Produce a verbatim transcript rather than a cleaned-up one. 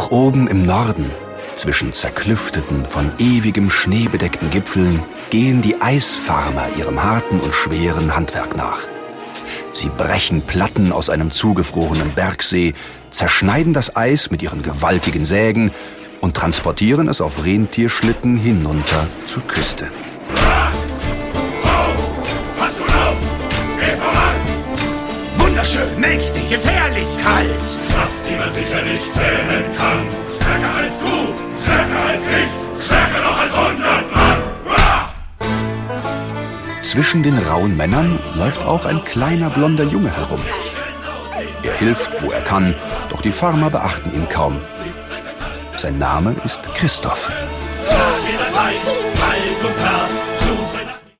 Doch oben im Norden, zwischen zerklüfteten, von ewigem Schnee bedeckten Gipfeln, gehen die Eisfarmer ihrem harten und schweren Handwerk nach. Sie brechen Platten aus einem zugefrorenen Bergsee, zerschneiden das Eis mit ihren gewaltigen Sägen und transportieren es auf Rentierschlitten hinunter zur Küste. Wunderschön, mächtig, gefährlich, kalt. Kraft, die man sicher nicht zählen kann. Stärker als du, stärker als ich, stärker noch als hundert Mann. Zwischen den rauen Männern läuft auch ein kleiner blonder Junge herum. Er hilft, wo er kann, doch die Farmer beachten ihn kaum. Sein Name ist Christoph. Schlag in das Eis, kalt und hart.